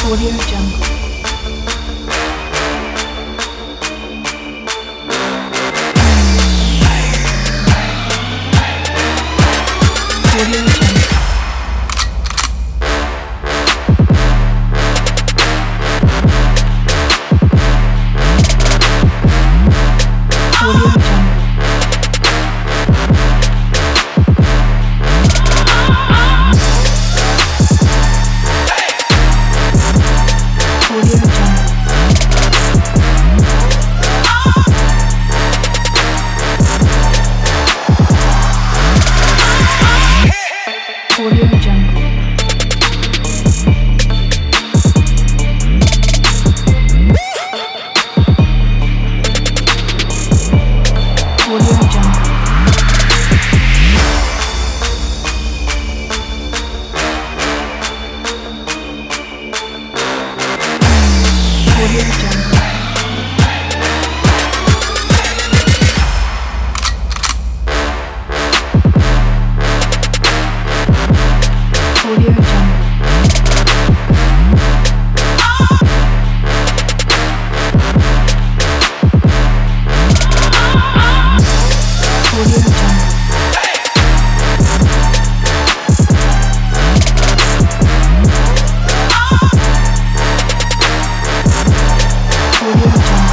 Audio Jungle. Audio Jungle. Audio Jungle. Audio Jungle. Audio Jungle. Audio Jungle. Audio Jungle. Audio Jungle. Audio Jungle. Audio Jungle.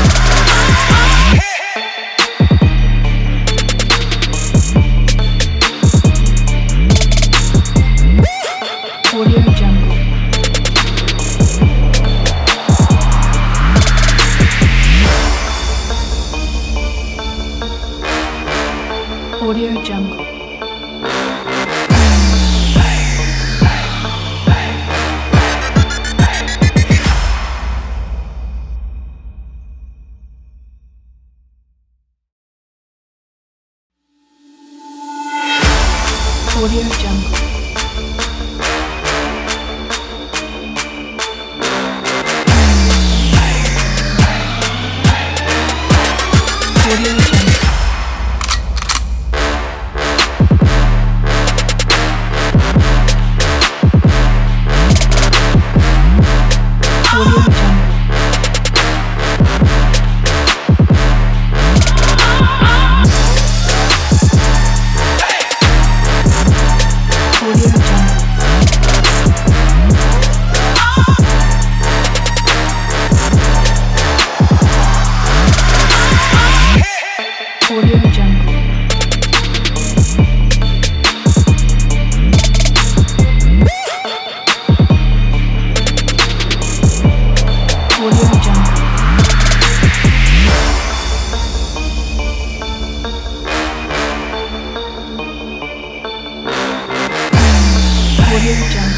Audio Jungle. Audio Jungle. Audio Jungle. Audio Jungle. Audio Jungle. Audio Jungle. Audio Jungle. Audio Jungle. Audio Jungle.